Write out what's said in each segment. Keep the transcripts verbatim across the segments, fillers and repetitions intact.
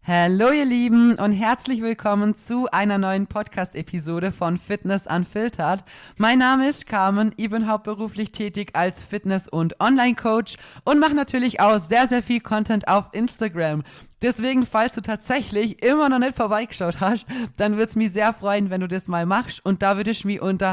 Hallo ihr Lieben und herzlich willkommen zu einer neuen Podcast-Episode von Fitness Unfiltered. Mein Name ist Carmen, ich bin hauptberuflich tätig als Fitness- und Online-Coach und mache natürlich auch sehr, sehr viel Content auf Instagram. Deswegen, falls du tatsächlich immer noch nicht vorbeigeschaut hast, dann würde es mich sehr freuen, wenn du das mal machst. Und da würde ich mich unter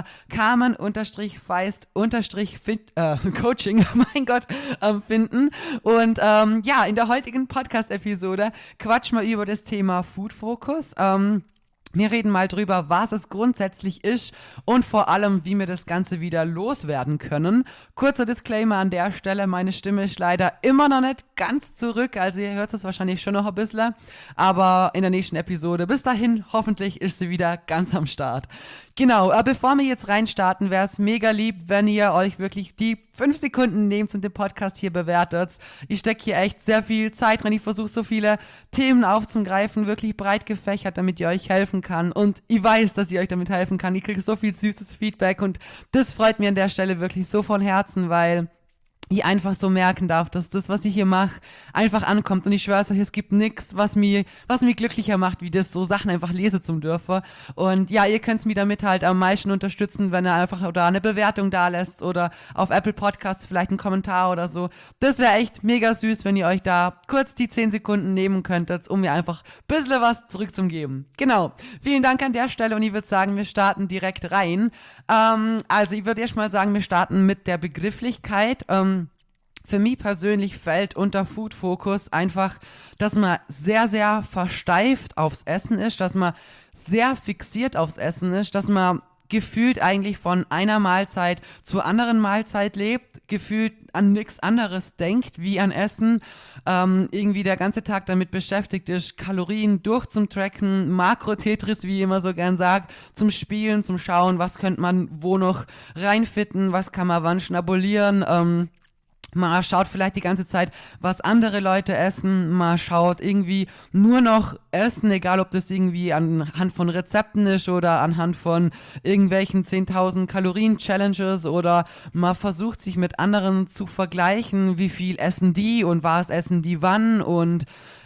Carmen-Feist-Coaching, mein Gott, ähm, finden. Und ähm, ja, in der heutigen Podcast-Episode quatschen wir über das Thema Food Focus. Ähm, Wir reden mal drüber, was es grundsätzlich ist und vor allem, wie wir das Ganze wieder loswerden können. Kurzer Disclaimer an der Stelle, meine Stimme ist leider immer noch nicht ganz zurück, also ihr hört es wahrscheinlich schon noch ein bisschen, aber in der nächsten Episode, bis dahin, hoffentlich ist sie wieder ganz am Start. Genau, äh, bevor wir jetzt reinstarten, wäre es mega lieb, wenn ihr euch wirklich die fünf Sekunden nehmt und den Podcast hier bewertet. Ich stecke hier echt sehr viel Zeit drin, ich versuche so viele Themen aufzugreifen, wirklich breit gefächert, damit ihr euch helfen kann und ich weiß, dass ich euch damit helfen kann. Ich kriege so viel süßes Feedback und das freut mir an der Stelle wirklich so von Herzen, weil ich einfach so merken darf, dass das, was ich hier mache, einfach ankommt. Und ich schwöre euch, es gibt nichts, was mich, was mich glücklicher macht, wie das, so Sachen einfach lesen zum dürfen. Und ja, ihr könnt mich damit halt am meisten unterstützen, wenn ihr einfach oder eine Bewertung da lässt oder auf Apple Podcasts vielleicht einen Kommentar oder so. Das wäre echt mega süß, wenn ihr euch da kurz die zehn Sekunden nehmen könntet, um mir einfach ein bisschen was zurückzugeben. Genau. Vielen Dank an der Stelle und ich würde sagen, wir starten direkt rein. Ähm, also ich würde erst mal sagen, wir starten mit der Begrifflichkeit. Ähm, Für mich persönlich fällt unter Food Focus einfach, dass man sehr, sehr versteift aufs Essen ist, dass man sehr fixiert aufs Essen ist, dass man gefühlt eigentlich von einer Mahlzeit zur anderen Mahlzeit lebt, gefühlt an nichts anderes denkt wie an Essen, ähm, irgendwie der ganze Tag damit beschäftigt ist, Kalorien durchzutracken, Makro-Tetris, wie ich immer so gern sagt, zum Spielen, zum Schauen, was könnte man wo noch reinfitten, was kann man wann schnabulieren, ähm, man schaut vielleicht die ganze Zeit, was andere Leute essen. Man schaut irgendwie nur noch Essen, egal ob das irgendwie anhand von Rezepten ist oder anhand von irgendwelchen zehntausend Kalorien-Challenges oder man versucht sich mit anderen zu vergleichen, wie viel essen die und was essen die wann und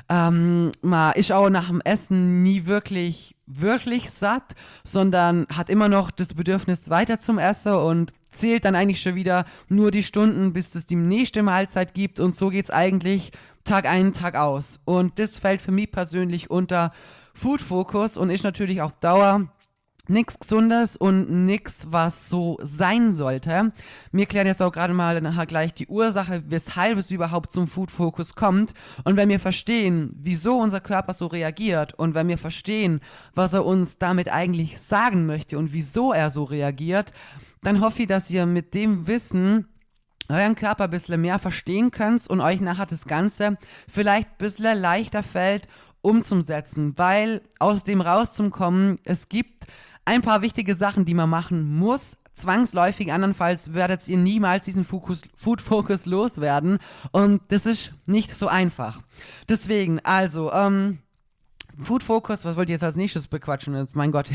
ähm, man ist auch nach dem Essen nie wirklich, wirklich satt, sondern hat immer noch das Bedürfnis weiter zum Essen und zählt dann eigentlich schon wieder nur die Stunden, bis es die nächste Mahlzeit gibt und so geht's eigentlich Tag ein, Tag aus. Und das fällt für mich persönlich unter Food Focus und ist natürlich auf Dauer nichts Gesundes und nichts, was so sein sollte. Wir klären jetzt auch gerade mal nachher gleich die Ursache, weshalb es überhaupt zum Food Focus kommt. Und wenn wir verstehen, wieso unser Körper so reagiert und wenn wir verstehen, was er uns damit eigentlich sagen möchte und wieso er so reagiert, dann hoffe ich, dass ihr mit dem Wissen euren Körper ein bisschen mehr verstehen könnt und euch nachher das Ganze vielleicht ein bisschen leichter fällt, umzusetzen, weil aus dem rauszukommen, es gibt ein paar wichtige Sachen, die man machen muss, zwangsläufig, andernfalls werdet ihr niemals diesen Fokus, Food Focus loswerden und das ist nicht so einfach. Deswegen, also, ähm, Food Focus, was wollt ihr jetzt als nächstes bequatschen? Jetzt, mein Gott,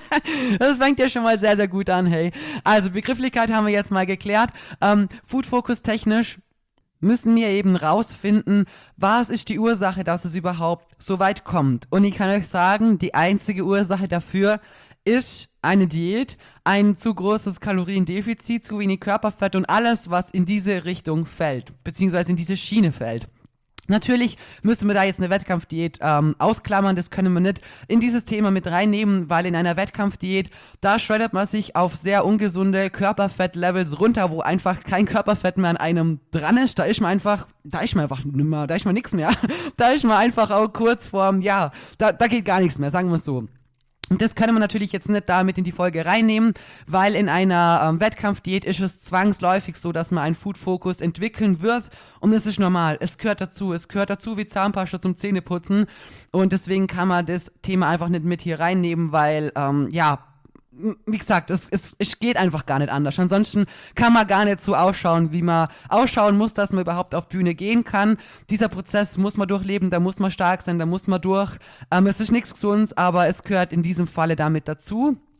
das fängt ja schon mal sehr, sehr gut an, hey. Also, Begrifflichkeit haben wir jetzt mal geklärt. Ähm, Food Focus technisch müssen wir eben rausfinden, was ist die Ursache, dass es überhaupt so weit kommt. Und ich kann euch sagen, die einzige Ursache dafür ist eine Diät, ein zu großes Kaloriendefizit, zu wenig Körperfett und alles, was in diese Richtung fällt, beziehungsweise in diese Schiene fällt. Natürlich müssen wir da jetzt eine Wettkampfdiät ähm, ausklammern, das können wir nicht in dieses Thema mit reinnehmen, weil in einer Wettkampfdiät, da schreddert man sich auf sehr ungesunde Körperfett-Levels runter, wo einfach kein Körperfett mehr an einem dran ist, da ist man einfach, da ist man einfach nimmer, da ist man nichts mehr, da ist man einfach auch kurz vorm, ja, da, da geht gar nichts mehr, sagen wir es so. Und das können wir natürlich jetzt nicht damit in die Folge reinnehmen, weil in einer ähm, Wettkampfdiät ist es zwangsläufig so, dass man einen Food-Fokus entwickeln wird und das ist normal. Es gehört dazu. Es gehört dazu wie Zahnpasta zum Zähneputzen und deswegen kann man das Thema einfach nicht mit hier reinnehmen, weil, ähm, ja, wie gesagt, es, es, es geht einfach gar nicht anders. Ansonsten kann man gar nicht so ausschauen, wie man ausschauen muss, dass man überhaupt auf Bühne gehen kann. Dieser Prozess muss man durchleben, da muss man stark sein, da muss man durch. Ähm, es ist nichts Gesundes, aber es gehört in diesem Falle damit dazu.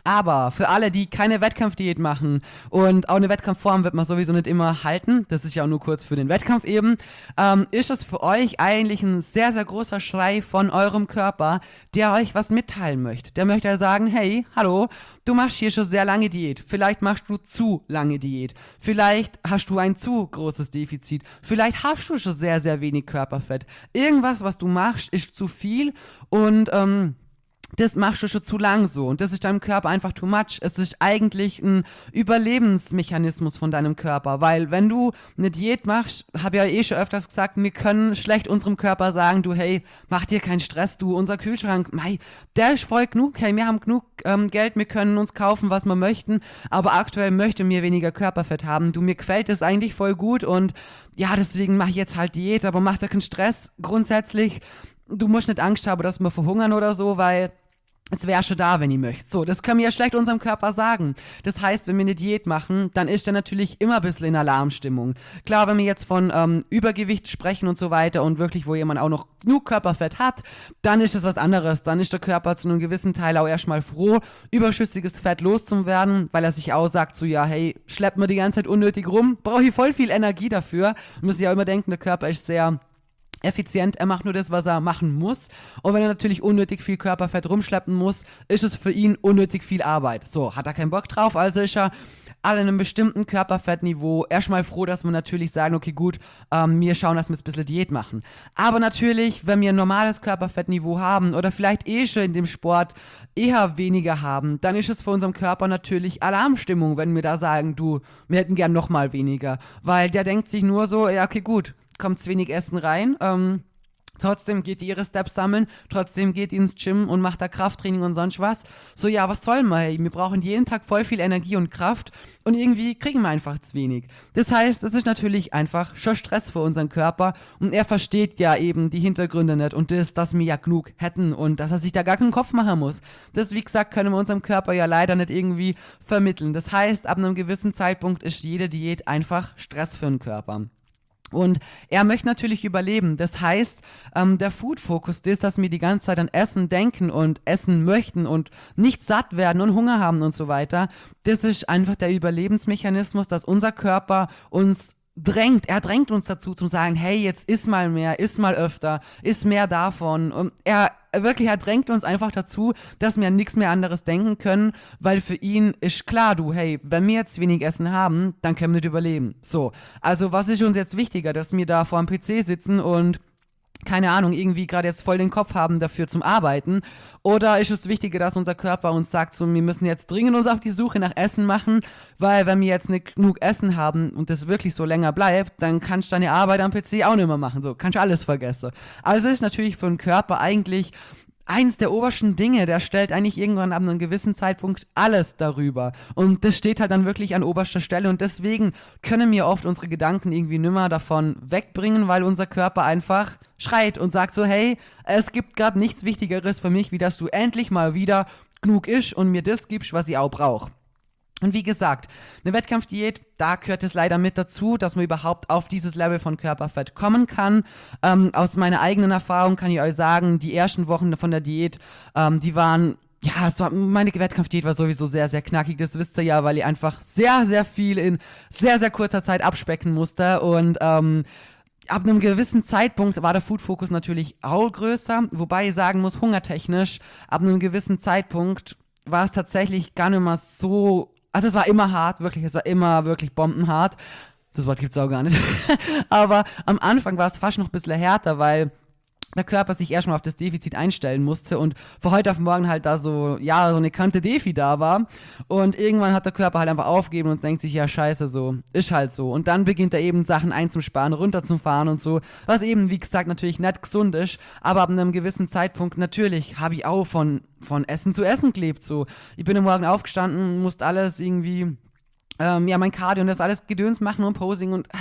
Aber für alle, die keine Wettkampfdiät machen und auch eine Wettkampfform wird man sowieso nicht immer halten, das ist ja auch nur kurz für den Wettkampf eben, ähm, ist das für euch eigentlich ein sehr, sehr großer Schrei von eurem Körper, der euch was mitteilen möchte. Der möchte ja sagen, hey, hallo, du machst hier schon sehr lange Diät. Vielleicht machst du zu lange Diät. Vielleicht hast du ein zu großes Defizit. Vielleicht hast du schon sehr, sehr wenig Körperfett. Irgendwas, was du machst, ist zu viel und ähm, das machst du schon zu lang so und das ist deinem Körper einfach too much. Es ist eigentlich ein Überlebensmechanismus von deinem Körper, weil wenn du eine Diät machst, habe ich ja eh schon öfters gesagt, wir können schlecht unserem Körper sagen, du hey, mach dir keinen Stress, du, unser Kühlschrank, mei, der ist voll genug, hey, wir haben genug ähm, Geld, wir können uns kaufen, was wir möchten, aber aktuell möchte mir weniger Körperfett haben, du, mir gefällt es eigentlich voll gut und ja, deswegen mache ich jetzt halt Diät, aber mach dir keinen Stress grundsätzlich. Du musst nicht Angst haben, dass wir verhungern oder so, weil es wäre schon da, wenn ihr möchtet. So, das können wir ja schlecht unserem Körper sagen. Das heißt, wenn wir eine Diät machen, dann ist er natürlich immer ein bisschen in Alarmstimmung. Klar, wenn wir jetzt von ähm, Übergewicht sprechen und so weiter und wirklich, wo jemand auch noch genug Körperfett hat, dann ist das was anderes. Dann ist der Körper zu einem gewissen Teil auch erstmal froh, überschüssiges Fett loszuwerden, weil er sich auch sagt, so ja, hey, schleppt mir die ganze Zeit unnötig rum, brauche ich voll viel Energie dafür. Man muss ja auch immer denken, der Körper ist sehr effizient, er macht nur das, was er machen muss. Und wenn er natürlich unnötig viel Körperfett rumschleppen muss, ist es für ihn unnötig viel Arbeit. So, hat er keinen Bock drauf, also ist er an einem bestimmten Körperfettniveau erstmal froh, dass wir natürlich sagen, okay gut, ähm, wir schauen, dass wir jetzt ein bisschen Diät machen. Aber natürlich, wenn wir ein normales Körperfettniveau haben oder vielleicht eh schon in dem Sport eher weniger haben, dann ist es für unseren Körper natürlich Alarmstimmung, wenn wir da sagen, du, wir hätten gern nochmal weniger. Weil der denkt sich nur so, ja okay gut, kommt zu wenig Essen rein, ähm, trotzdem geht die ihre Steps sammeln, trotzdem geht die ins Gym und macht da Krafttraining und sonst was. So, ja, was soll man? Hey? Wir brauchen jeden Tag voll viel Energie und Kraft und irgendwie kriegen wir einfach zu wenig. Das heißt, es ist natürlich einfach schon Stress für unseren Körper und er versteht ja eben die Hintergründe nicht und das, dass wir ja genug hätten und dass er sich da gar keinen Kopf machen muss. Das, wie gesagt, können wir unserem Körper ja leider nicht irgendwie vermitteln. Das heißt, ab einem gewissen Zeitpunkt ist jede Diät einfach Stress für den Körper. Und er möchte natürlich überleben. Das heißt, ähm, der Food-Fokus ist, dass wir die ganze Zeit an Essen denken und essen möchten und nicht satt werden und Hunger haben und so weiter. Das ist einfach der Überlebensmechanismus, dass unser Körper uns drängt. Er drängt uns dazu zu sagen, hey, jetzt iss mal mehr, iss mal öfter, iss mehr davon. Und er wirklich, er drängt uns einfach dazu, dass wir an nichts mehr anderes denken können, weil für ihn ist klar, du, hey, wenn wir jetzt wenig Essen haben, dann können wir nicht überleben. So, also was ist uns jetzt wichtiger, dass wir da vor dem P C sitzen und keine Ahnung, irgendwie gerade jetzt voll den Kopf haben dafür zum Arbeiten? Oder ist es wichtiger, dass unser Körper uns sagt, so, wir müssen jetzt dringend uns auf die Suche nach Essen machen, weil wenn wir jetzt nicht genug Essen haben und das wirklich so länger bleibt, dann kannst du deine Arbeit am P C auch nicht mehr machen, so, kannst du alles vergessen. Also ist natürlich für den Körper eigentlich eins der obersten Dinge, der stellt eigentlich irgendwann ab einem gewissen Zeitpunkt alles darüber. Und das steht halt dann wirklich an oberster Stelle. Und deswegen können wir oft unsere Gedanken irgendwie nimmer davon wegbringen, weil unser Körper einfach schreit und sagt so, hey, es gibt gerade nichts Wichtigeres für mich, wie dass du endlich mal wieder genug isch und mir das gibst, was ich auch brauche. Und wie gesagt, eine Wettkampfdiät, da gehört es leider mit dazu, dass man überhaupt auf dieses Level von Körperfett kommen kann. Ähm, aus meiner eigenen Erfahrung kann ich euch sagen, die ersten Wochen von der Diät, ähm, die waren, ja, es war, meine Wettkampfdiät war sowieso sehr, sehr knackig, das wisst ihr ja, weil ich einfach sehr, sehr viel in sehr, sehr kurzer Zeit abspecken musste und ähm, ab einem gewissen Zeitpunkt war der Food-Fokus natürlich auch größer, wobei ich sagen muss, hungertechnisch, ab einem gewissen Zeitpunkt war es tatsächlich gar nicht mehr so. Also es war immer hart, wirklich, es war immer wirklich bombenhart. Das Wort gibt's auch gar nicht. Aber am Anfang war es fast noch ein bisschen härter, weil der Körper sich erstmal auf das Defizit einstellen musste und von heute auf morgen halt da so, ja, so eine Kante Defi da war. Und irgendwann hat der Körper halt einfach aufgegeben und denkt sich, ja, scheiße, so, ist halt so. Und dann beginnt er eben Sachen einzusparen, runterzufahren und so, was eben, wie gesagt, natürlich nicht gesund ist, aber ab einem gewissen Zeitpunkt, natürlich, habe ich auch von, von Essen zu Essen gelebt, so. Ich bin am Morgen aufgestanden, musste alles irgendwie, ähm, ja, mein Cardio und das alles Gedöns machen und Posing und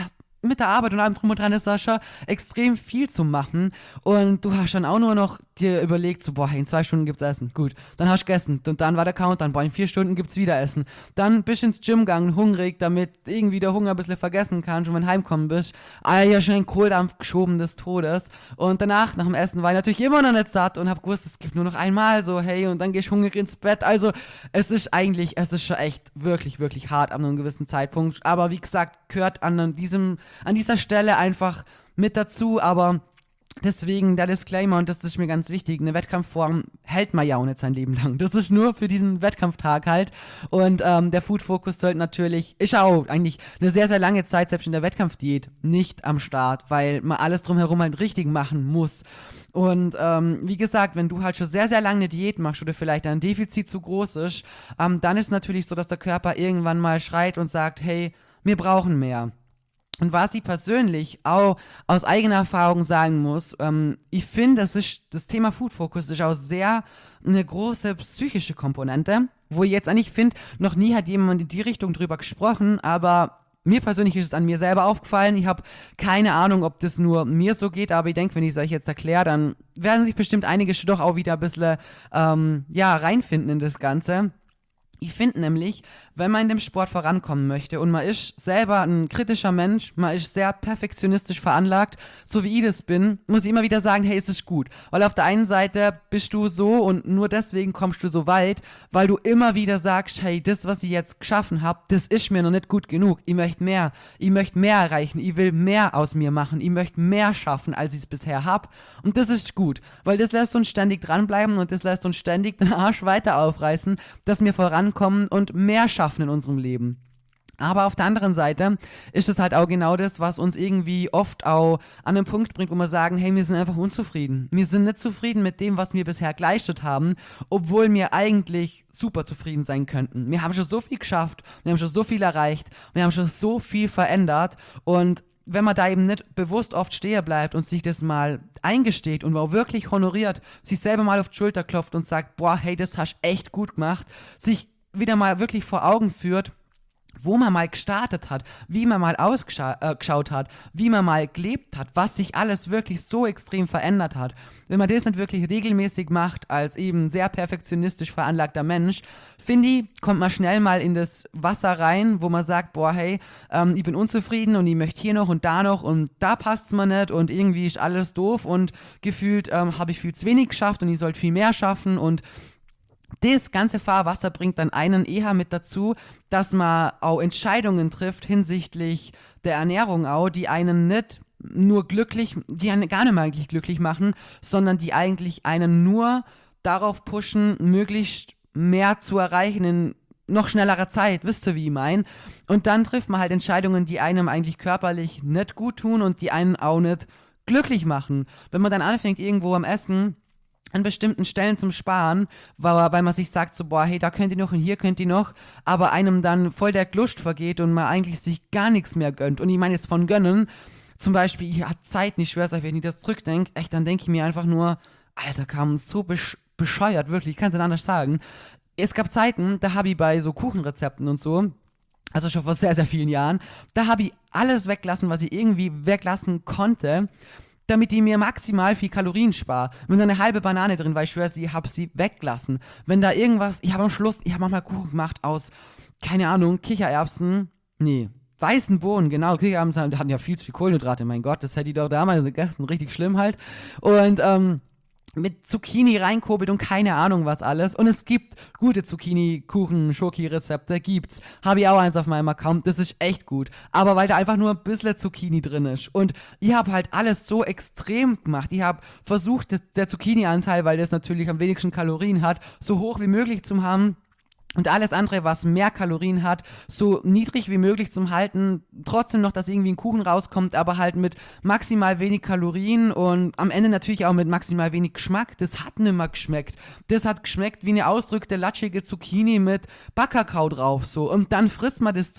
mit der Arbeit und allem drum und dran ist da schon extrem viel zu machen und du hast dann auch nur noch dir überlegt, so boah, in zwei Stunden gibt's Essen, gut, dann hast du gegessen und dann war der Countdown, boah, in vier Stunden gibt's wieder Essen, dann bist du ins Gym gegangen, hungrig, damit irgendwie der Hunger ein bisschen vergessen kannst und wenn du heimkommen bist, ah ja, schon ein Kohldampf geschoben des Todes und danach, nach dem Essen war ich natürlich immer noch nicht satt und hab gewusst, es gibt nur noch einmal so, hey, und dann geh ich hungrig ins Bett, also es ist eigentlich, es ist schon echt wirklich, wirklich hart an einem gewissen Zeitpunkt, aber wie gesagt, gehört an diesem an dieser Stelle einfach mit dazu, aber deswegen der Disclaimer, und das ist mir ganz wichtig, eine Wettkampfform hält man ja auch nicht sein Leben lang. Das ist nur für diesen Wettkampftag halt und ähm, der Food-Fokus sollte natürlich, ist auch eigentlich eine sehr, sehr lange Zeit, selbst in der Wettkampfdiät, nicht am Start, weil man alles drumherum halt richtig machen muss. Und ähm, wie gesagt, wenn du halt schon sehr, sehr lange eine Diät machst oder vielleicht ein Defizit zu groß ist, ähm, dann ist es natürlich so, dass der Körper irgendwann mal schreit und sagt, hey, wir brauchen mehr. Und was ich persönlich auch aus eigener Erfahrung sagen muss, ähm, ich finde, das ist das Thema Food Focus ist auch sehr eine große psychische Komponente, wo ich jetzt eigentlich finde, noch nie hat jemand in die Richtung drüber gesprochen, aber mir persönlich ist es an mir selber aufgefallen. Ich habe keine Ahnung, ob das nur mir so geht, aber ich denke, wenn ich es euch jetzt erkläre, dann werden sich bestimmt einige doch auch wieder ein bisschen ähm, ja, reinfinden in das Ganze. Ich finde nämlich, wenn man in dem Sport vorankommen möchte und man ist selber ein kritischer Mensch, man ist sehr perfektionistisch veranlagt, so wie ich das bin, muss ich immer wieder sagen, hey, es ist gut. Weil auf der einen Seite bist du so und nur deswegen kommst du so weit, weil du immer wieder sagst, hey, das, was ich jetzt geschaffen habe, das ist mir noch nicht gut genug. Ich möchte mehr. Ich möchte mehr erreichen. Ich will mehr aus mir machen. Ich möchte mehr schaffen, als ich es bisher habe. Und das ist gut, weil das lässt uns ständig dranbleiben und das lässt uns ständig den Arsch weiter aufreißen, dass wir vorankommen und mehr schaffen in unserem Leben. Aber auf der anderen Seite ist es halt auch genau das, was uns irgendwie oft auch an den Punkt bringt, wo wir sagen, hey, wir sind einfach unzufrieden. Wir sind nicht zufrieden mit dem, was wir bisher geleistet haben, obwohl wir eigentlich super zufrieden sein könnten. Wir haben schon so viel geschafft, wir haben schon so viel erreicht, wir haben schon so viel verändert und wenn man da eben nicht bewusst oft stehen bleibt und sich das mal eingesteht und auch wirklich honoriert, sich selber mal auf die Schulter klopft und sagt, boah, hey, das hast echt gut gemacht, sich wieder mal wirklich vor Augen führt, wo man mal gestartet hat, wie man mal ausgeschaut hat, wie man mal gelebt hat, was sich alles wirklich so extrem verändert hat. Wenn man das nicht wirklich regelmäßig macht, als eben sehr perfektionistisch veranlagter Mensch, finde ich, kommt man schnell mal in das Wasser rein, wo man sagt, boah, hey, ähm, ich bin unzufrieden und ich möchte hier noch und da noch und da passt es mir nicht und irgendwie ist alles doof und gefühlt ähm, habe ich viel zu wenig geschafft und ich sollte viel mehr schaffen und das ganze Fahrwasser bringt dann einen eher mit dazu, dass man auch Entscheidungen trifft hinsichtlich der Ernährung auch, die einen nicht nur glücklich, die einen gar nicht mehr eigentlich glücklich machen, sondern die eigentlich einen nur darauf pushen, möglichst mehr zu erreichen in noch schnellerer Zeit, wisst ihr, wie ich meine? Und dann trifft man halt Entscheidungen, die einem eigentlich körperlich nicht gut tun und die einen auch nicht glücklich machen. Wenn man dann anfängt, irgendwo am Essen an bestimmten Stellen zum Sparen, weil, weil man sich sagt so, boah, hey, da könnt ihr noch und hier könnt ihr noch, aber einem dann voll der Lust vergeht und man eigentlich sich gar nichts mehr gönnt. Und ich meine jetzt von gönnen, zum Beispiel, ich hatte Zeiten, ich schwör's euch, wenn ich das zurückdenke, echt, dann denke ich mir einfach nur, Alter, kam so besch- bescheuert, wirklich, ich kann es nicht anders sagen. Es gab Zeiten, da habe ich bei so Kuchenrezepten und so, also schon vor sehr, sehr vielen Jahren, da habe ich alles weglassen, was ich irgendwie weglassen konnte, damit ich mir maximal viel Kalorien spare. Wenn da eine halbe Banane drin war, ich schwöre, ich habe sie weglassen. Wenn da irgendwas, ich habe am Schluss, ich habe manchmal Kuchen gemacht aus, keine Ahnung, Kichererbsen, nee, weißen Bohnen, genau, Kichererbsen hatten ja viel zu viel Kohlenhydrate, mein Gott, das hätte ich doch damals gegessen, richtig schlimm halt. Und, ähm, mit Zucchini reinkurbelt und keine Ahnung was alles. Und es gibt gute Zucchini-Kuchen, Schoki-Rezepte, gibt's. Habe ich auch eins auf meinem Account, das ist echt gut. Aber weil da einfach nur ein bisschen Zucchini drin ist. Und ich habe halt alles so extrem gemacht. Ich habe versucht, das, der Zucchini-Anteil, weil das natürlich am wenigsten Kalorien hat, so hoch wie möglich zu haben. Und alles andere, was mehr Kalorien hat, so niedrig wie möglich zum Halten. Trotzdem noch, dass irgendwie ein Kuchen rauskommt, aber halt mit maximal wenig Kalorien und am Ende natürlich auch mit maximal wenig Geschmack. Das hat nimmer geschmeckt. Das hat geschmeckt wie eine ausdrückte, latschige Zucchini mit Backkakao drauf, so. Und dann frisst man das Zeug,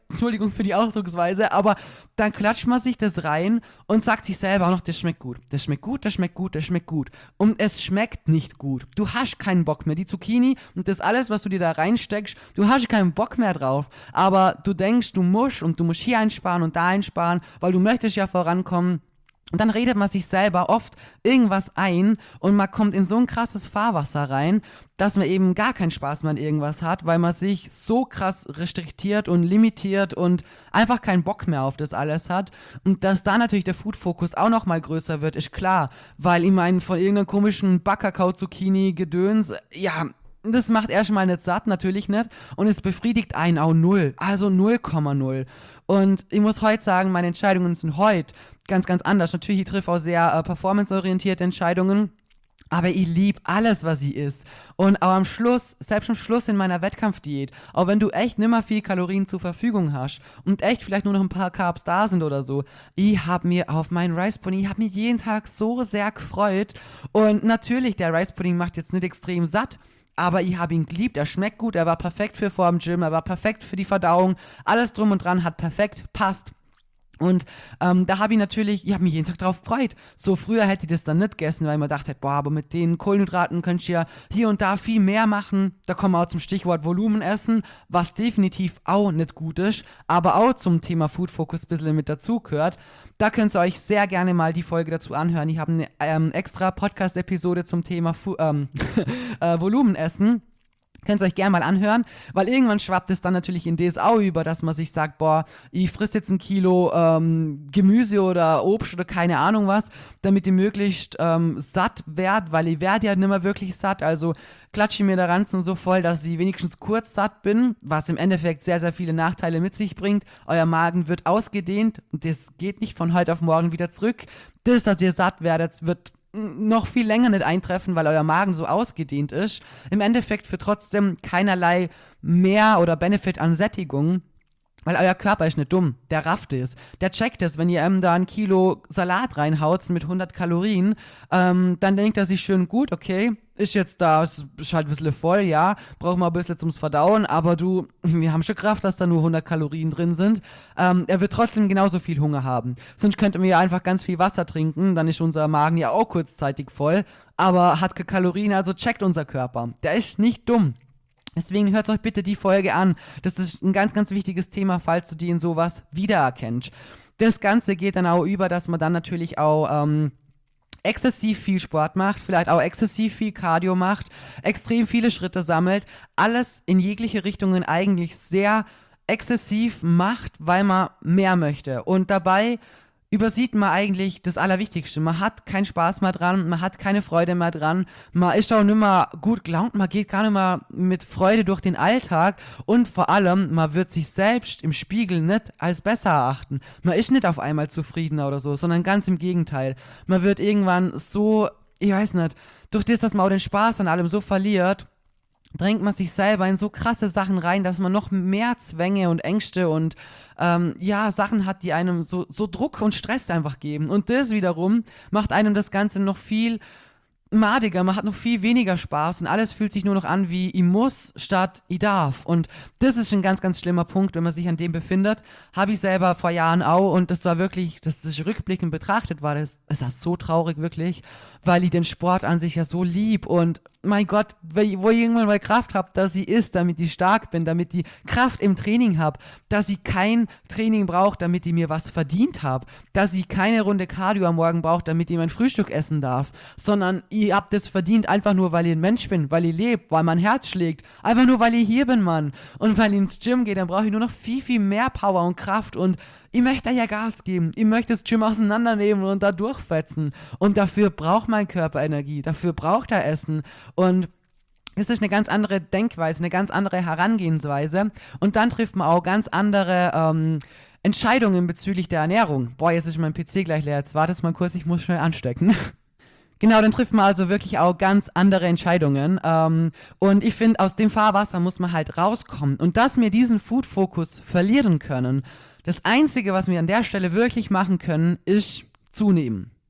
Entschuldigung für die Ausdrucksweise, aber dann klatscht man sich das rein und sagt sich selber auch noch, das schmeckt gut, das schmeckt gut, das schmeckt gut, das schmeckt gut. Und es schmeckt nicht gut. Du hast keinen Bock mehr. Die Zucchini und das alles, was du dir da reinsteckst, du hast keinen Bock mehr drauf. Aber du denkst, du musst und du musst hier einsparen und da einsparen, weil du möchtest ja vorankommen. Und dann redet man sich selber oft irgendwas ein und man kommt in so ein krasses Fahrwasser rein, dass man eben gar keinen Spaß mehr an irgendwas hat, weil man sich so krass restriktiert und limitiert und einfach keinen Bock mehr auf das alles hat. Und dass da natürlich der Food-Fokus auch nochmal größer wird, ist klar, weil ich meine, von irgendeinem komischen Backerkau-Zucchini-Gedöns, ja, das macht erstmal nicht satt, natürlich nicht. Und es befriedigt einen auch null. Also null Komma null. Und ich muss heute sagen, meine Entscheidungen sind heute ganz, ganz anders. Natürlich, ich treffe auch sehr äh, performanceorientierte Entscheidungen. Aber ich liebe alles, was sie ist. Und auch am Schluss, selbst am Schluss in meiner Wettkampfdiät, auch wenn du echt nimmer viel Kalorien zur Verfügung hast und echt vielleicht nur noch ein paar Carbs da sind oder so, ich habe mir auf meinen Rice Pudding, ich habe mich jeden Tag so sehr gefreut. Und natürlich, der Rice Pudding macht jetzt nicht extrem satt, aber ich habe ihn geliebt, er schmeckt gut, er war perfekt für vor dem Gym, er war perfekt für die Verdauung, alles drum und dran hat perfekt, passt. Und ähm, da habe ich natürlich, ich habe mich jeden Tag drauf gefreut. So früher hätte ich das dann nicht gegessen, weil ich mir dachte, boah, aber mit den Kohlenhydraten könntest du ja hier und da viel mehr machen. Da kommen wir auch zum Stichwort Volumen essen, was definitiv auch nicht gut ist, aber auch zum Thema Food Focus ein bisschen mit dazu gehört. Da könnt ihr euch sehr gerne mal die Folge dazu anhören. Ich habe eine ähm, extra Podcast-Episode zum Thema Fu- ähm, äh, Volumen essen. Könnt ihr euch gerne mal anhören, weil irgendwann schwappt es dann natürlich in D S auch über, dass man sich sagt, boah, ich friss jetzt ein Kilo ähm, Gemüse oder Obst oder keine Ahnung was, damit ich möglichst ähm, satt werd, weil ich werde ja nicht mehr wirklich satt, also klatsche ich mir der Ranzen so voll, dass ich wenigstens kurz satt bin, was im Endeffekt sehr, sehr viele Nachteile mit sich bringt. Euer Magen wird ausgedehnt und das geht nicht von heute auf morgen wieder zurück. Das, dass ihr satt werdet, wird noch viel länger nicht eintreffen, weil euer Magen so ausgedehnt ist. Im Endeffekt für trotzdem keinerlei Mehr oder Benefit an Sättigung, weil euer Körper ist nicht dumm, der rafft es. Der checkt es, wenn ihr ihm da ein Kilo Salat reinhaut mit hundert Kalorien, ähm, dann denkt er sich schön, gut, okay, ist jetzt da, ist halt ein bisschen voll, ja, braucht mal ein bisschen zum Verdauen, aber du, wir haben schon Kraft, dass da nur hundert Kalorien drin sind. Ähm, er wird trotzdem genauso viel Hunger haben. Sonst könnten wir ja einfach ganz viel Wasser trinken, dann ist unser Magen ja auch kurzzeitig voll, aber hat keine Kalorien, also checkt unser Körper. Der ist nicht dumm. Deswegen hört euch bitte die Folge an. Das ist ein ganz, ganz wichtiges Thema, falls du die in sowas wiedererkennst. Das Ganze geht dann auch über, dass man dann natürlich auch ähm, exzessiv viel Sport macht, vielleicht auch exzessiv viel Cardio macht, extrem viele Schritte sammelt, alles in jegliche Richtungen eigentlich sehr exzessiv macht, weil man mehr möchte. Und dabei übersieht man eigentlich das Allerwichtigste. Man hat keinen Spaß mehr dran, man hat keine Freude mehr dran, man ist auch nicht mehr gut gelaunt, man geht gar nicht mehr mit Freude durch den Alltag und vor allem, man wird sich selbst im Spiegel nicht als besser erachten. Man ist nicht auf einmal zufriedener oder so, sondern ganz im Gegenteil. Man wird irgendwann so, ich weiß nicht, durch das, dass man auch den Spaß an allem so verliert, drängt man sich selber in so krasse Sachen rein, dass man noch mehr Zwänge und Ängste und ähm, ja, Sachen hat, die einem so, so Druck und Stress einfach geben. Und das wiederum macht einem das Ganze noch viel madiger, man hat noch viel weniger Spaß und alles fühlt sich nur noch an wie ich muss statt ich darf. Und das ist ein ganz, ganz schlimmer Punkt, wenn man sich an dem befindet. Habe ich selber vor Jahren auch und das war wirklich, das ist rückblickend betrachtet, war das, das war so traurig wirklich, weil ich den Sport an sich ja so lieb und mein Gott, wo ich irgendwann mal Kraft habe, dass ich isst, damit ich stark bin, damit ich Kraft im Training habe, dass ich kein Training brauche, damit ich mir was verdient habe, dass ich keine Runde Cardio am Morgen brauche, damit ich mein Frühstück essen darf, sondern ich habe das verdient einfach nur, weil ich ein Mensch bin, weil ich lebe, weil mein Herz schlägt, einfach nur, weil ich hier bin, Mann. Und wenn ich ins Gym gehe, dann brauche ich nur noch viel, viel mehr Power und Kraft und ich möchte da ja Gas geben. Ich möchte das Gym auseinandernehmen und da durchfetzen. Und dafür braucht mein Körper Energie. Dafür braucht er Essen. Und es ist eine ganz andere Denkweise, eine ganz andere Herangehensweise. Und dann trifft man auch ganz andere ähm, Entscheidungen bezüglich der Ernährung. Boah, jetzt ist mein P C gleich leer. Jetzt wartet mal kurz, ich muss schnell anstecken. Genau, dann trifft man also wirklich auch ganz andere Entscheidungen. Ähm, und ich finde, aus dem Fahrwasser muss man halt rauskommen. Und dass wir diesen Food-Fokus verlieren können, das Einzige, was wir an der Stelle wirklich machen können, ist zunehmen.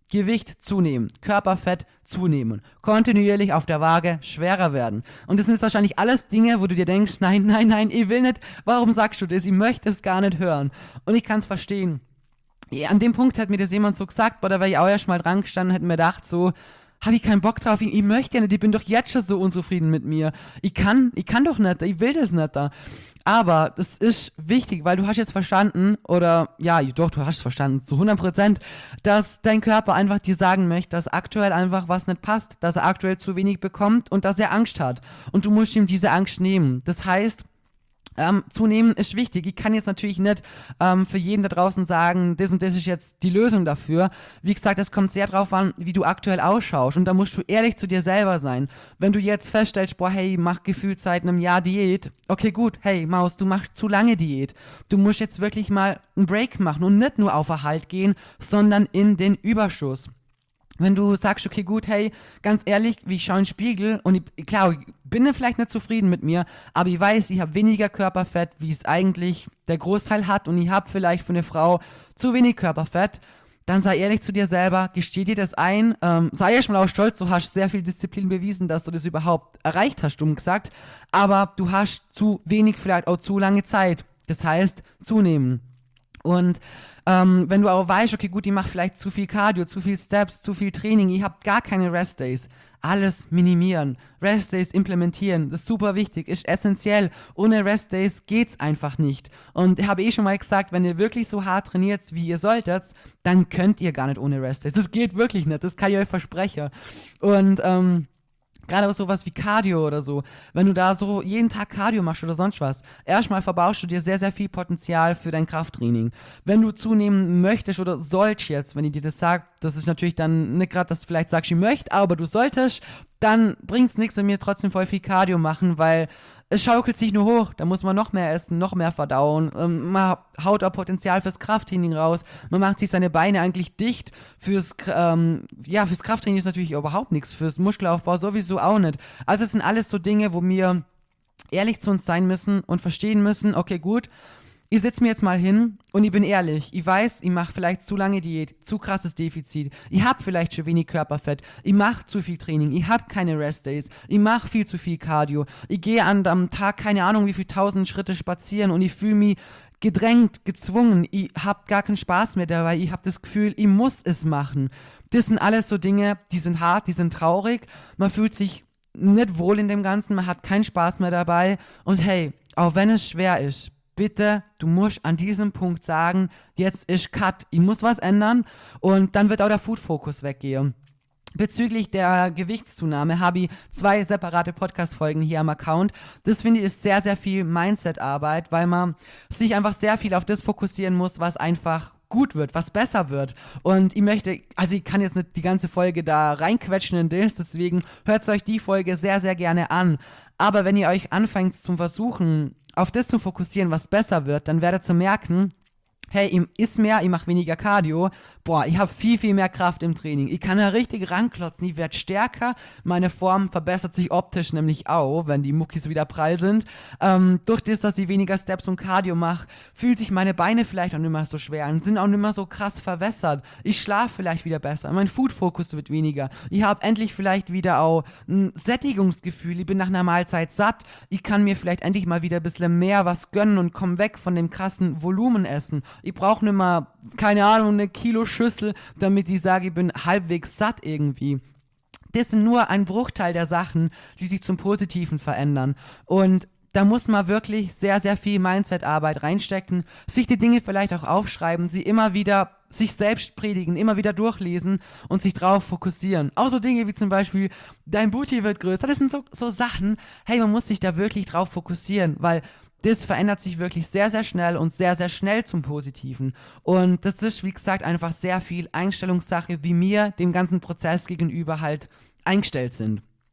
Gewicht zunehmen, Körperfett zunehmen, kontinuierlich auf der Waage schwerer werden. Und das sind jetzt wahrscheinlich alles Dinge, wo du dir denkst, nein, nein, nein, ich will nicht, warum sagst du das? Ich möchte es gar nicht hören. Und ich kann es verstehen. Ja, an dem Punkt hat mir das jemand so gesagt, boah, da wäre ich auch erst mal dran gestanden, hätte mir gedacht, so, habe ich keinen Bock drauf, ich, ich möchte ja nicht, ich bin doch jetzt schon so unzufrieden mit mir. Ich kann, ich kann doch nicht, ich will das nicht da. Aber das ist wichtig, weil du hast jetzt verstanden, oder ja, doch, du hast verstanden, zu hundert Prozent, dass dein Körper einfach dir sagen möchte, dass aktuell einfach was nicht passt, dass er aktuell zu wenig bekommt und dass er Angst hat. Und du musst ihm diese Angst nehmen. Das heißt, Ähm, zunehmen ist wichtig. Ich kann jetzt natürlich nicht ähm, für jeden da draußen sagen, das und das ist jetzt die Lösung dafür. Wie gesagt, es kommt sehr drauf an, wie du aktuell ausschaust. Und da musst du ehrlich zu dir selber sein. Wenn du jetzt feststellst, boah, hey, mach gefühlt seit einem Jahr Diät. Okay, gut, hey, Maus, du machst zu lange Diät. Du musst jetzt wirklich mal einen Break machen und nicht nur auf Erhalt gehen, sondern in den Überschuss. Wenn du sagst, okay, gut, hey, ganz ehrlich, wie ich schaue in den Spiegel und ich, klar, ich bin vielleicht nicht zufrieden mit mir, aber ich weiß, ich habe weniger Körperfett, wie es eigentlich der Großteil hat und ich habe vielleicht für eine Frau zu wenig Körperfett, dann sei ehrlich zu dir selber, gesteh dir das ein, ähm, sei erstmal auch stolz, du hast sehr viel Disziplin bewiesen, dass du das überhaupt erreicht hast, dumm gesagt, aber du hast zu wenig, vielleicht auch zu lange Zeit, das heißt, zunehmen. Und ähm, wenn du auch weißt, okay, gut, ich mache vielleicht zu viel Cardio, zu viel Steps, zu viel Training, ich habe gar keine Rest-Days, alles minimieren, Rest-Days implementieren, das ist super wichtig, ist essentiell. Ohne Rest-Days geht's einfach nicht. Und ich habe eh schon mal gesagt, wenn ihr wirklich so hart trainiert, wie ihr solltet, dann könnt ihr gar nicht ohne Rest-Days. Das geht wirklich nicht, das kann ich euch versprechen. Und ähm, gerade auch sowas wie Cardio oder so, wenn du da so jeden Tag Cardio machst oder sonst was, erstmal verbaust du dir sehr, sehr viel Potenzial für dein Krafttraining. Wenn du zunehmen möchtest oder sollst jetzt, wenn ich dir das sage, das ist natürlich dann nicht gerade, dass du vielleicht sagst, ich möchte, aber du solltest, dann bringt es nichts, wenn wir trotzdem voll viel Cardio machen, weil es schaukelt sich nur hoch, da muss man noch mehr essen, noch mehr verdauen, ähm, man haut auch Potenzial fürs Krafttraining raus, man macht sich seine Beine eigentlich dicht, fürs, ähm, ja, fürs Krafttraining ist natürlich überhaupt nichts, fürs Muskelaufbau sowieso auch nicht. Also es sind alles so Dinge, wo wir ehrlich zu uns sein müssen und verstehen müssen, okay, gut, ich setze mir jetzt mal hin und ich bin ehrlich. Ich weiß, ich mache vielleicht zu lange Diät, zu krasses Defizit. Ich habe vielleicht schon wenig Körperfett. Ich mache zu viel Training. Ich habe keine Rest-Days. Ich mache viel zu viel Cardio. Ich gehe an am Tag keine Ahnung wie viel tausend Schritte spazieren und ich fühle mich gedrängt, gezwungen. Ich habe gar keinen Spaß mehr dabei. Ich habe das Gefühl, ich muss es machen. Das sind alles so Dinge, die sind hart, die sind traurig. Man fühlt sich nicht wohl in dem Ganzen. Man hat keinen Spaß mehr dabei. Und hey, auch wenn es schwer ist, bitte, du musst an diesem Punkt sagen, jetzt ist Cut, ich muss was ändern und dann wird auch der Food-Fokus weggehen. Bezüglich der Gewichtszunahme habe ich zwei separate Podcast-Folgen hier am Account. Das finde ich ist sehr, sehr viel Mindset-Arbeit, weil man sich einfach sehr viel auf das fokussieren muss, was einfach gut wird, was besser wird. Und ich möchte, also ich kann jetzt nicht die ganze Folge da reinquetschen in das, deswegen hört euch die Folge sehr, sehr gerne an. Aber wenn ihr euch anfängt zum Versuchen, auf das zu fokussieren, was besser wird, dann werdet ihr merken, hey, ich iss mehr, ich mache weniger Cardio, boah, ich habe viel, viel mehr Kraft im Training. Ich kann da richtig ranklotzen, ich werde stärker, meine Form verbessert sich optisch nämlich auch, wenn die Muckis wieder prall sind. Ähm, durch das, dass ich weniger Steps und Cardio mache, fühlt sich meine Beine vielleicht auch nicht mehr so schwer an, sind auch nicht mehr so krass verwässert. Ich schlafe vielleicht wieder besser, mein Food-Fokus wird weniger. Ich habe endlich vielleicht wieder auch ein Sättigungsgefühl, ich bin nach einer Mahlzeit satt, ich kann mir vielleicht endlich mal wieder ein bisschen mehr was gönnen und komme weg von dem krassen Volumenessen. Ich brauche nicht mal, keine Ahnung, eine Kilo Schüssel, damit ich sage, ich bin halbwegs satt irgendwie. Das sind nur ein Bruchteil der Sachen, die sich zum Positiven verändern. Und da muss man wirklich sehr, sehr viel Mindset-Arbeit reinstecken, sich die Dinge vielleicht auch aufschreiben, sie immer wieder sich selbst predigen, immer wieder durchlesen und sich drauf fokussieren. Auch so Dinge wie zum Beispiel, dein Booty wird größer, das sind so, so Sachen, hey, man muss sich da wirklich drauf fokussieren, weil das verändert sich wirklich sehr, sehr schnell und sehr, sehr schnell zum Positiven. Und das ist, wie gesagt, einfach sehr viel Einstellungssache, wie wir dem ganzen Prozess gegenüber halt eingestellt sind.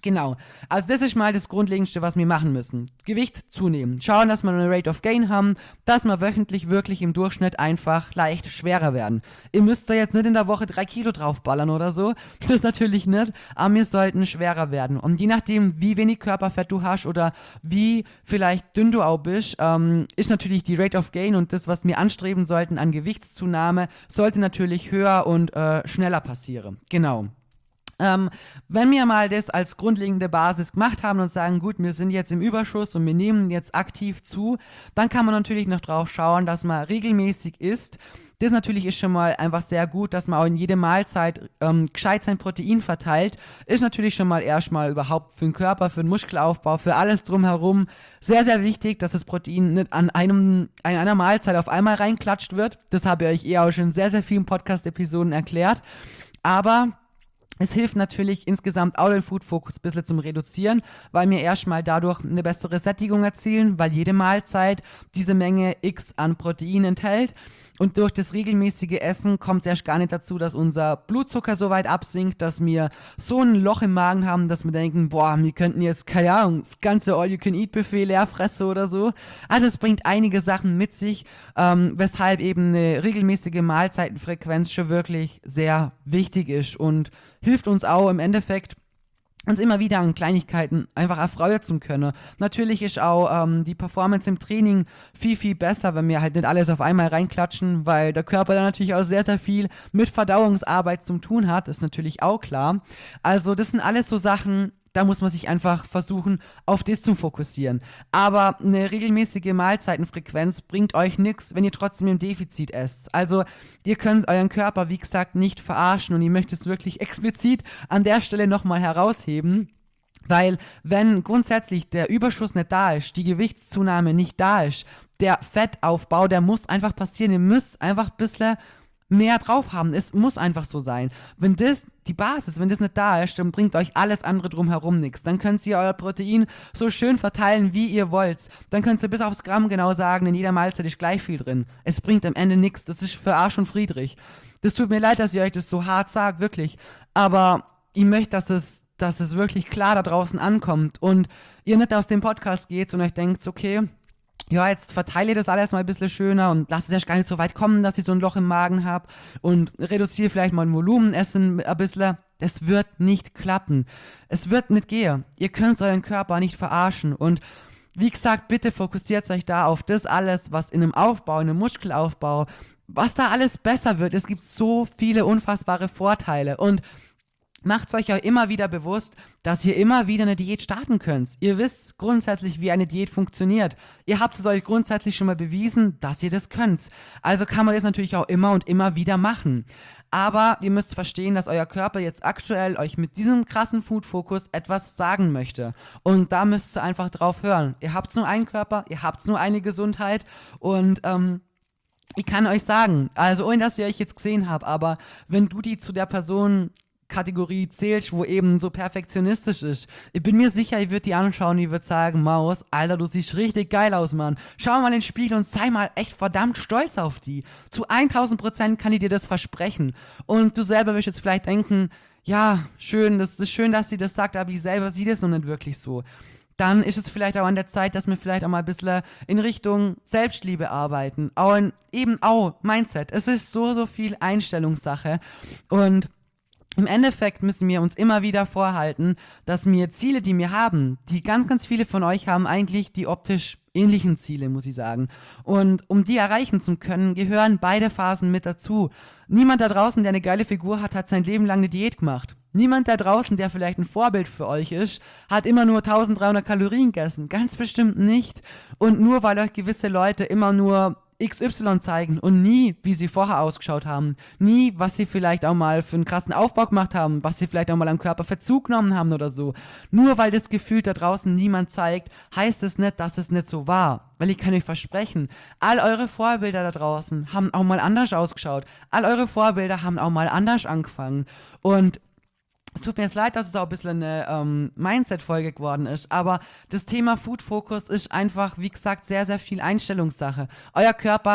Genau. Also das ist mal das Grundlegendste, was wir machen müssen. Gewicht zunehmen. Schauen, dass wir eine Rate of Gain haben, dass wir wöchentlich wirklich im Durchschnitt einfach leicht schwerer werden. Ihr müsst da jetzt nicht in der Woche drei Kilo draufballern oder so. Das natürlich nicht. Aber wir sollten schwerer werden. Und je nachdem, wie wenig Körperfett du hast oder wie vielleicht dünn du auch bist, ähm, ist natürlich die Rate of Gain und das, was wir anstreben sollten an Gewichtszunahme, sollte natürlich höher und äh, schneller passieren. Genau. Ähm, wenn wir mal das als grundlegende Basis gemacht haben und sagen, gut, wir sind jetzt im Überschuss und wir nehmen jetzt aktiv zu, dann kann man natürlich noch drauf schauen, dass man regelmäßig isst. Das natürlich ist schon mal einfach sehr gut, dass man auch in jede Mahlzeit ähm, gescheit sein Protein verteilt. Ist natürlich schon mal erstmal überhaupt für den Körper, für den Muskelaufbau, für alles drumherum sehr, sehr wichtig, dass das Protein nicht an einem, an einer Mahlzeit auf einmal reinklatscht wird. Das habe ich euch eh auch schon in sehr, sehr vielen Podcast-Episoden erklärt. Aber es hilft natürlich insgesamt auch den Food-Fokus ein bisschen zum Reduzieren, weil wir erstmal dadurch eine bessere Sättigung erzielen, weil jede Mahlzeit diese Menge X an Protein enthält. Und durch das regelmäßige Essen kommt es erst gar nicht dazu, dass unser Blutzucker so weit absinkt, dass wir so ein Loch im Magen haben, dass wir denken, boah, wir könnten jetzt, keine Ahnung, das ganze All-You-Can-Eat-Buffet leer fressen oder so. Also es bringt einige Sachen mit sich, ähm, weshalb eben eine regelmäßige Mahlzeitenfrequenz schon wirklich sehr wichtig ist und hilft uns auch im Endeffekt, uns immer wieder an Kleinigkeiten einfach erfreuen zu können. Natürlich ist auch ähm, die Performance im Training viel, viel besser, wenn wir halt nicht alles auf einmal reinklatschen, weil der Körper dann natürlich auch sehr, sehr viel mit Verdauungsarbeit zu tun hat, ist natürlich auch klar. Also das sind alles so Sachen, da muss man sich einfach versuchen, auf das zu fokussieren. Aber eine regelmäßige Mahlzeitenfrequenz bringt euch nichts, wenn ihr trotzdem im Defizit esst. Also ihr könnt euren Körper, wie gesagt, nicht verarschen und ich möchte es wirklich explizit an der Stelle nochmal herausheben. Weil wenn grundsätzlich der Überschuss nicht da ist, die Gewichtszunahme nicht da ist, der Fettaufbau, der muss einfach passieren. Ihr müsst einfach ein bisschen mehr drauf haben. Es muss einfach so sein. Wenn das die Basis, wenn das nicht da ist, dann bringt euch alles andere drumherum nichts. Dann könnt ihr euer Protein so schön verteilen, wie ihr wollt. Dann könnt ihr bis aufs Gramm genau sagen, in jeder Mahlzeit ist gleich viel drin. Es bringt am Ende nichts. Das ist für Arsch und Friedrich. Das tut mir leid, dass ich euch das so hart sage, wirklich. Aber ich möchte, dass es, dass es wirklich klar da draußen ankommt und ihr nicht aus dem Podcast geht und euch denkt, okay, ja, jetzt verteile das alles mal ein bisschen schöner und lasse es erst gar nicht so weit kommen, dass ich so ein Loch im Magen habe und reduziere vielleicht mal ein Volumenessen ein bisschen. Das wird nicht klappen. Es wird nicht gehen. Ihr könnt euren Körper nicht verarschen und wie gesagt, bitte fokussiert euch da auf das alles, was in einem Aufbau, in einem Muskelaufbau, was da alles besser wird. Es gibt so viele unfassbare Vorteile und macht euch auch immer wieder bewusst, dass ihr immer wieder eine Diät starten könnt. Ihr wisst grundsätzlich, wie eine Diät funktioniert. Ihr habt es euch grundsätzlich schon mal bewiesen, dass ihr das könnt. Also kann man das natürlich auch immer und immer wieder machen. Aber ihr müsst verstehen, dass euer Körper jetzt aktuell euch mit diesem krassen Food-Fokus etwas sagen möchte. Und da müsst ihr einfach drauf hören. Ihr habt nur einen Körper, ihr habt nur eine Gesundheit und ähm, ich kann euch sagen, also ohne dass ihr euch jetzt gesehen habt, aber wenn du die zu der Person Kategorie zählst, wo eben so perfektionistisch ist. Ich bin mir sicher, ich würde die anschauen und ich würde sagen, Maus, Alter, du siehst richtig geil aus, Mann. Schau mal in den Spiegel und sei mal echt verdammt stolz auf die. Zu tausend Prozent kann ich dir das versprechen. Und du selber wirst jetzt vielleicht denken, ja, schön, das ist schön, dass sie das sagt, aber ich selber sehe das noch nicht wirklich so. Dann ist es vielleicht auch an der Zeit, dass wir vielleicht auch mal ein bisschen in Richtung Selbstliebe arbeiten. Auch in, eben auch Mindset. Es ist so, so viel Einstellungssache. Und im Endeffekt müssen wir uns immer wieder vorhalten, dass wir Ziele, die wir haben, die ganz, ganz viele von euch haben, eigentlich die optisch ähnlichen Ziele, muss ich sagen. Und um die erreichen zu können, gehören beide Phasen mit dazu. Niemand da draußen, der eine geile Figur hat, hat sein Leben lang eine Diät gemacht. Niemand da draußen, der vielleicht ein Vorbild für euch ist, hat immer nur dreizehnhundert Kalorien gegessen. Ganz bestimmt nicht. Und nur weil euch gewisse Leute immer nur X Y zeigen und nie, wie sie vorher ausgeschaut haben, nie, was sie vielleicht auch mal für einen krassen Aufbau gemacht haben, was sie vielleicht auch mal am Körperfett genommen haben oder so. Nur weil das Gefühl da draußen niemand zeigt, heißt es nicht, dass es nicht so war. Weil ich kann euch versprechen, all eure Vorbilder da draußen haben auch mal anders ausgeschaut. All eure Vorbilder haben auch mal anders angefangen. Und es tut mir jetzt leid, dass es auch ein bisschen eine ähm, Mindset-Folge geworden ist, aber das Thema Food Focus ist einfach, wie gesagt, sehr, sehr viel Einstellungssache. Euer Körper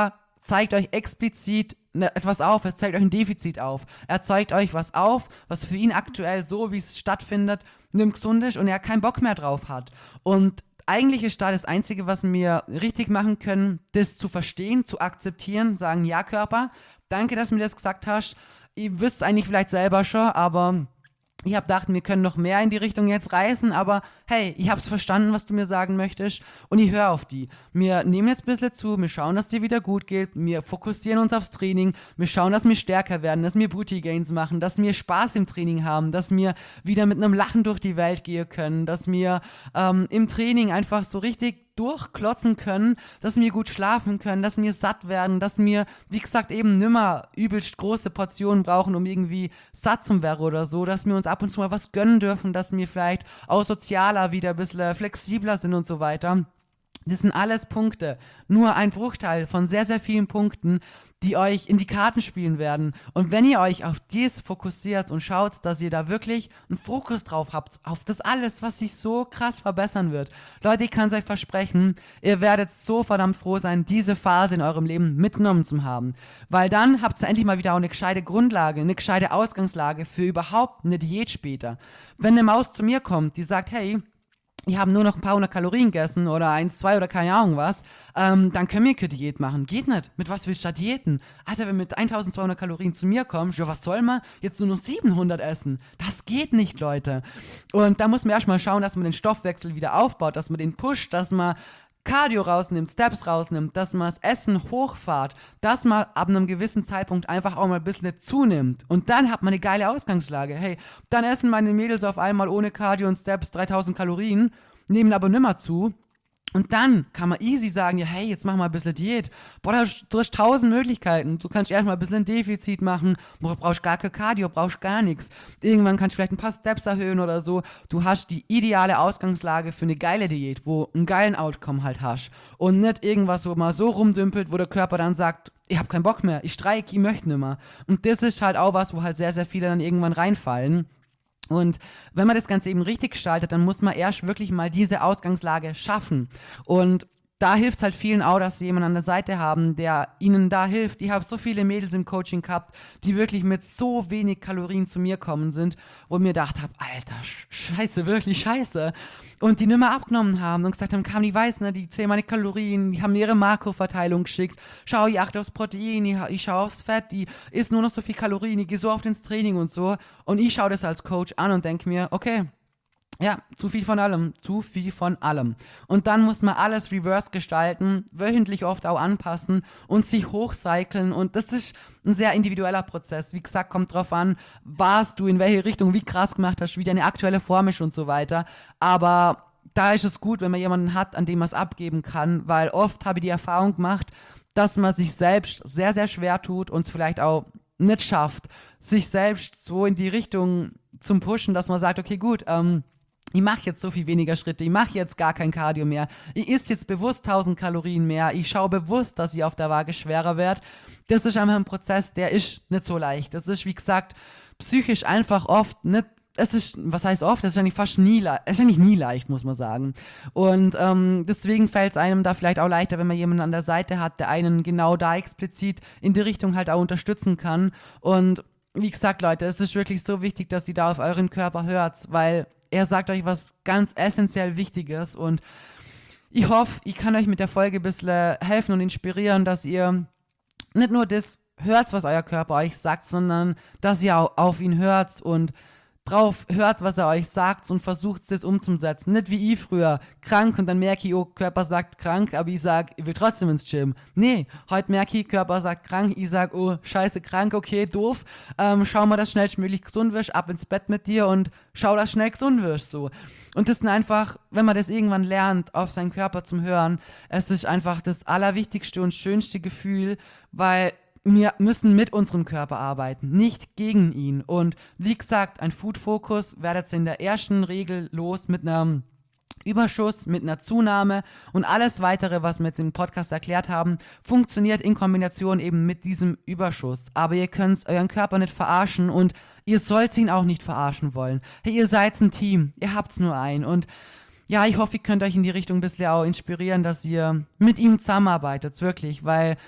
zeigt euch explizit ne, etwas auf, es zeigt euch ein Defizit auf. Er zeigt euch was auf, was für ihn aktuell so, wie es stattfindet, nicht gesund ist und er keinen Bock mehr drauf hat. Und eigentlich ist da das Einzige, was wir richtig machen können, das zu verstehen, zu akzeptieren, sagen, ja Körper, danke, dass du mir das gesagt hast. Ihr wisst es eigentlich vielleicht selber schon, aber ich habe gedacht, wir können noch mehr in die Richtung jetzt reißen, aber hey, ich habe es verstanden, was du mir sagen möchtest und ich höre auf die. Wir nehmen jetzt ein bisschen zu, wir schauen, dass es dir wieder gut geht, wir fokussieren uns aufs Training, wir schauen, dass wir stärker werden, dass wir Booty Gains machen, dass wir Spaß im Training haben, dass wir wieder mit einem Lachen durch die Welt gehen können, dass wir ähm, im Training einfach so richtig durchklotzen können, dass wir gut schlafen können, dass wir satt werden, dass wir, wie gesagt, eben nimmer übelst große Portionen brauchen, um irgendwie satt zu werden oder so, dass wir uns ab und zu mal was gönnen dürfen, dass wir vielleicht auch sozialer wieder ein bisschen flexibler sind und so weiter. Das sind alles Punkte, nur ein Bruchteil von sehr, sehr vielen Punkten, die euch in die Karten spielen werden. Und wenn ihr euch auf dies fokussiert und schaut, dass ihr da wirklich einen Fokus drauf habt, auf das alles, was sich so krass verbessern wird. Leute, ich kann es euch versprechen, ihr werdet so verdammt froh sein, diese Phase in eurem Leben mitgenommen zu haben. Weil dann habt ihr endlich mal wieder auch eine gescheite Grundlage, eine gescheite Ausgangslage für überhaupt eine Diät später. Wenn eine Maus zu mir kommt, die sagt, hey, ich habe nur noch ein paar hundert Kalorien gegessen oder eins, zwei oder keine Ahnung was, ähm, dann können wir keine Diät machen. Geht nicht. Mit was willst du da diäten? Alter, wenn du mit eintausendzweihundert Kalorien zu mir kommst, ja, was soll man jetzt nur noch siebenhundert essen? Das geht nicht, Leute. Und da muss man erstmal schauen, dass man den Stoffwechsel wieder aufbaut, dass man den pusht, dass man Cardio rausnimmt, Steps rausnimmt, dass man das Essen hochfahrt, dass man ab einem gewissen Zeitpunkt einfach auch mal ein bisschen zunimmt. Und dann hat man eine geile Ausgangslage. Hey, dann essen meine Mädels auf einmal ohne Cardio und Steps dreitausend Kalorien, nehmen aber nimmer zu. Und dann kann man easy sagen, ja, hey, jetzt mach mal ein bisschen Diät. Boah, du hast tausend Möglichkeiten. Du kannst erstmal ein bisschen ein Defizit machen. Du brauchst gar kein Cardio, brauchst gar nichts. Irgendwann kannst du vielleicht ein paar Steps erhöhen oder so. Du hast die ideale Ausgangslage für eine geile Diät, wo einen geilen Outcome halt hast. Und nicht irgendwas, wo man so rumdümpelt, wo der Körper dann sagt, ich hab keinen Bock mehr, ich streike, ich möchte nicht mehr. Und das ist halt auch was, wo halt sehr, sehr viele dann irgendwann reinfallen. Und wenn man das Ganze eben richtig gestaltet, dann muss man erst wirklich mal diese Ausgangslage schaffen. Und da hilft es halt vielen auch, dass sie jemanden an der Seite haben, der ihnen da hilft. Ich habe so viele Mädels im Coaching gehabt, die wirklich mit so wenig Kalorien zu mir kommen sind, wo ich mir gedacht habe, Alter, scheiße, wirklich scheiße. Und die nicht mehr abgenommen haben und gesagt haben, Kam, ich weiß, ne, die zählen meine Kalorien, die haben mir ihre Makroverteilung geschickt. Schau, ich achte aufs Protein, ich, ich schaue aufs Fett, die isst nur noch so viel Kalorien, ich gehe so oft ins Training und so. Und ich schaue das als Coach an und denke mir, okay, ja, zu viel von allem, zu viel von allem. Und dann muss man alles reverse gestalten, wöchentlich oft auch anpassen und sich hochcyclen. Und das ist ein sehr individueller Prozess. Wie gesagt, kommt drauf an, was du in welche Richtung, wie krass gemacht hast, wie deine aktuelle Form ist und so weiter. Aber da ist es gut, wenn man jemanden hat, an dem man es abgeben kann, weil oft habe ich die Erfahrung gemacht, dass man sich selbst sehr, sehr schwer tut und es vielleicht auch nicht schafft, sich selbst so in die Richtung zum Pushen, dass man sagt, okay, gut, ähm, ich mache jetzt so viel weniger Schritte, ich mache jetzt gar kein Cardio mehr, ich esse jetzt bewusst tausend Kalorien mehr, ich schaue bewusst, dass ich auf der Waage schwerer werde. Das ist einfach ein Prozess, der ist nicht so leicht. Das ist, wie gesagt, psychisch einfach oft nicht, es ist, was heißt oft, das ist eigentlich fast nie, es ist eigentlich nie leicht, muss man sagen. Und ähm, deswegen fällt es einem da vielleicht auch leichter, wenn man jemanden an der Seite hat, der einen genau da explizit in die Richtung halt auch unterstützen kann. Und wie gesagt, Leute, es ist wirklich so wichtig, dass ihr da auf euren Körper hört, weil er sagt euch was ganz essentiell Wichtiges und ich hoffe, ich kann euch mit der Folge ein bisschen helfen und inspirieren, dass ihr nicht nur das hört, was euer Körper euch sagt, sondern dass ihr auch auf ihn hört und drauf hört, was er euch sagt und versucht es umzusetzen. Nicht wie ich früher, krank und dann merke ich, oh, Körper sagt krank, aber ich sage, ich will trotzdem ins Gym. Nee, heute merke ich, Körper sagt krank, ich sage, oh, scheiße, krank, okay, doof. Ähm, schau mal, dass du schnellstmöglich gesund wirst, ab ins Bett mit dir und schau, dass du schnell gesund wirst. So. Und das sind einfach, wenn man das irgendwann lernt, auf seinen Körper zum Hören, es ist einfach das allerwichtigste und schönste Gefühl, weil wir müssen mit unserem Körper arbeiten, nicht gegen ihn. Und wie gesagt, ein Food-Fokus werdet ihr in der ersten Regel los mit einem Überschuss, mit einer Zunahme und alles weitere, was wir jetzt im Podcast erklärt haben, funktioniert in Kombination eben mit diesem Überschuss. Aber ihr könnt euren Körper nicht verarschen und ihr sollt ihn auch nicht verarschen wollen. Hey, ihr seid ein Team, ihr habt's nur ein und ja, ich hoffe, ihr könnt euch in die Richtung ein bisschen auch inspirieren, dass ihr mit ihm zusammenarbeitet, wirklich, weil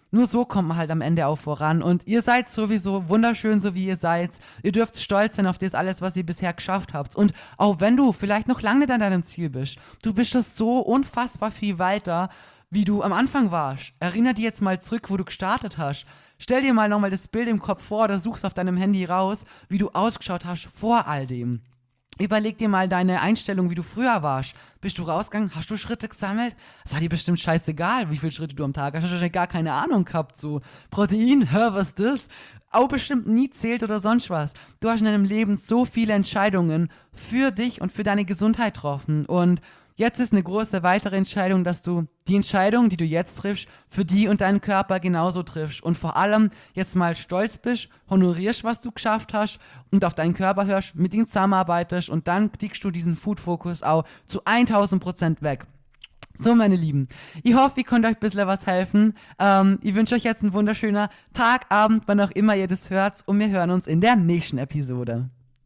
Nur so kommt man halt am Ende auch voran. Und ihr seid sowieso wunderschön, so wie ihr seid. Ihr dürft stolz sein auf das alles, was ihr bisher geschafft habt. Und auch wenn du vielleicht noch lange nicht an deinem Ziel bist, du bist das so unfassbar viel weiter, wie du am Anfang warst. Erinner dich jetzt mal zurück, wo du gestartet hast. Stell dir mal nochmal das Bild im Kopf vor oder suchst auf deinem Handy raus, wie du ausgeschaut hast vor all dem. Überleg dir mal deine Einstellung, wie du früher warst. Bist du rausgegangen? Hast du Schritte gesammelt? Das war dir bestimmt scheißegal, wie viele Schritte du am Tag hast. Hast du wahrscheinlich gar keine Ahnung gehabt. So, Protein, hör, was ist das? Auch bestimmt nie zählt oder sonst was. Du hast in deinem Leben so viele Entscheidungen für dich und für deine Gesundheit getroffen. Und jetzt ist eine große weitere Entscheidung, dass du die Entscheidung, die du jetzt triffst, für die und deinen Körper genauso triffst. Und vor allem jetzt mal stolz bist, honorierst, was du geschafft hast und auf deinen Körper hörst, mit ihm zusammenarbeitest und dann kriegst du diesen Food-Fokus auch zu tausend Prozent weg. So, meine Lieben, ich hoffe, ich konnte euch ein bisschen was helfen. Ähm, ich wünsche euch jetzt einen wunderschönen Tag, Abend, wann auch immer ihr das hört und wir hören uns in der nächsten Episode.